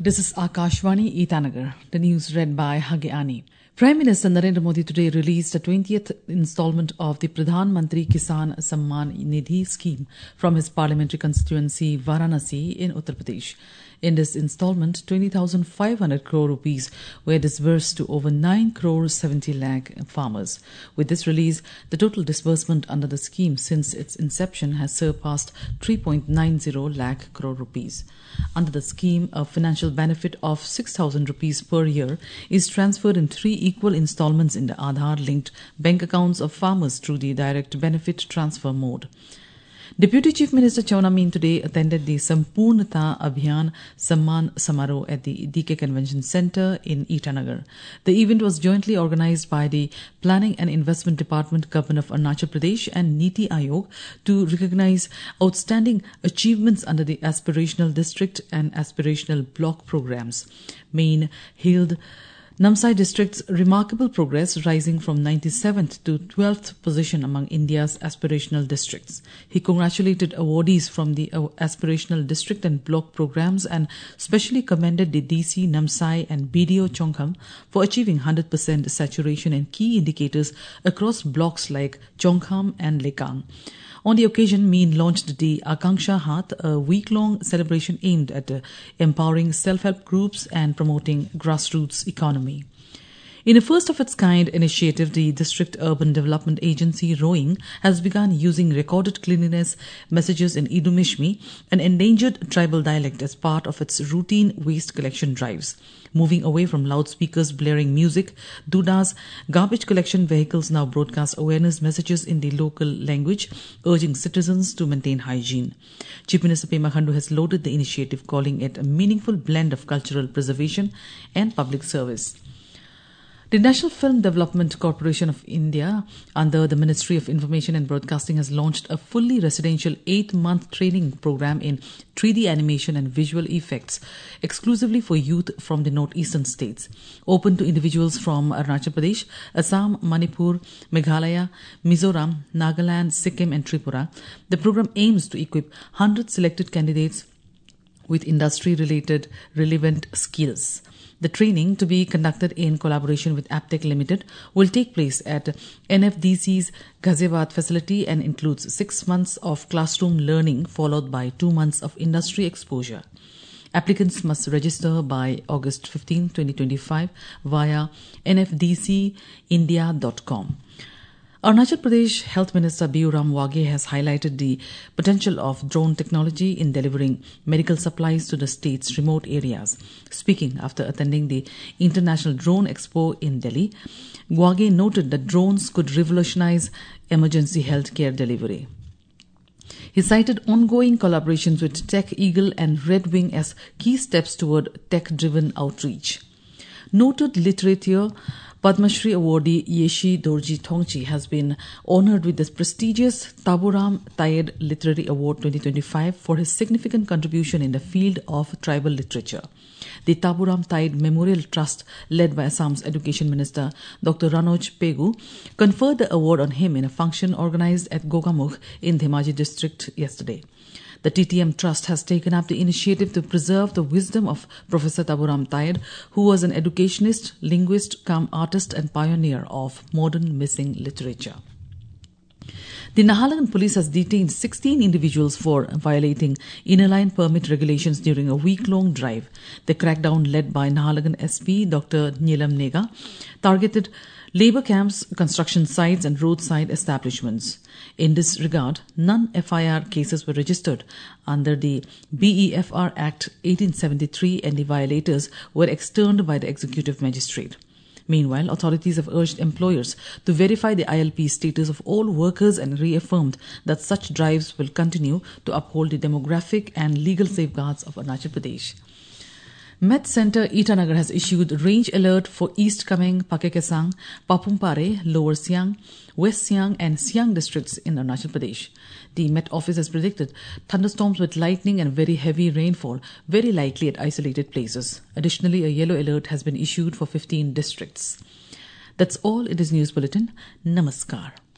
This is Akashvani Itanagar. The news read by Hageani. Prime Minister Narendra Modi today released the 20th installment of the Pradhan Mantri Kisan Samman Nidhi scheme from his parliamentary constituency Varanasi in Uttar Pradesh. In this installment, 20,500 crore rupees were disbursed to over 9 crore 70 lakh farmers. With this release, the total disbursement under the scheme since its inception has surpassed 3.90 lakh crore rupees. Under the scheme, a financial benefit of 6,000 rupees per year is transferred in 3 equal installments in the Aadhaar-linked bank accounts of farmers through the direct benefit transfer mode. Deputy Chief Minister Chawna Mean today attended the Sampurnata Abhiyan Samman Samaroh at the DK Convention Centre in Itanagar. The event was jointly organised by the Planning and Investment Department, Government of Arunachal Pradesh and Niti Aayog to recognise outstanding achievements under the Aspirational District and Aspirational Block programmes. Mean hailed Namsai district's remarkable progress, rising from 97th to 12th position among India's aspirational districts. He congratulated awardees from the aspirational district and block programs and specially commended the DC Namsai and BDO Chonkham for achieving 100% saturation in key indicators across blocks like Chonkham and Lekang. On the occasion, Mean launched the Akanksha Hath, a week-long celebration aimed at empowering self-help groups and promoting grassroots economy. In a first-of-its-kind initiative, the District Urban Development Agency, ROING, has begun using recorded cleanliness messages in Idumishmi, an endangered tribal dialect, as part of its routine waste collection drives. Moving away from loudspeakers blaring music, Duda's garbage collection vehicles now broadcast awareness messages in the local language, urging citizens to maintain hygiene. Chief Minister Pema Khandu has lauded the initiative, calling it a meaningful blend of cultural preservation and public service. The National Film Development Corporation of India, under the Ministry of Information and Broadcasting, has launched a fully residential 8-month training program in 3D animation and visual effects, exclusively for youth from the northeastern states. Open to individuals from Arunachal Pradesh, Assam, Manipur, Meghalaya, Mizoram, Nagaland, Sikkim and Tripura, the program aims to equip 100 selected candidates with industry-related relevant skills. The training, to be conducted in collaboration with Aptech Limited, will take place at NFDC's Ghaziabad facility and includes 6 months of classroom learning followed by 2 months of industry exposure. Applicants must register by August 15, 2025 via nfdcindia.com. Arunachal Pradesh Health Minister B.U.Ram Wage has highlighted the potential of drone technology in delivering medical supplies to the state's remote areas. Speaking after attending the International Drone Expo in Delhi, Wage noted that drones could revolutionize emergency healthcare delivery. He cited ongoing collaborations with Tech Eagle and Red Wing as key steps toward tech-driven outreach. Noted literature Padma Shri awardee Yeshi Dorji Thongchi has been honoured with the prestigious Taburam Tayed Literary Award 2025 for his significant contribution in the field of tribal literature. The Taburam Tayed Memorial Trust, led by Assam's Education Minister Dr. Ranoj Pegu, conferred the award on him in a function organised at Gogamukh in Dhemaji district yesterday. The TTM Trust has taken up the initiative to preserve the wisdom of Professor Taburam Tayed, who was an educationist, linguist, artist and pioneer of modern missing literature. The Nahalagan police has detained 16 individuals for violating inner line permit regulations during a week-long drive. The crackdown, led by Nahalagan SP Dr. Neelam Nega, targeted labour camps, construction sites and roadside establishments. In this regard, none FIR cases were registered under the BEFR Act 1873 and the violators were externed by the executive magistrate. Meanwhile, authorities have urged employers to verify the ILP status of all workers and reaffirmed that such drives will continue to uphold the demographic and legal safeguards of Arunachal Pradesh. Met Centre Itanagar has issued range alert for East Kameng, Pakekesang, Papumpare, Lower Siang, West Siang and Siang districts in Arunachal Pradesh. The Met Office has predicted thunderstorms with lightning and very heavy rainfall, very likely at isolated places. Additionally, a yellow alert has been issued for 15 districts. That's all in this news bulletin. Namaskar.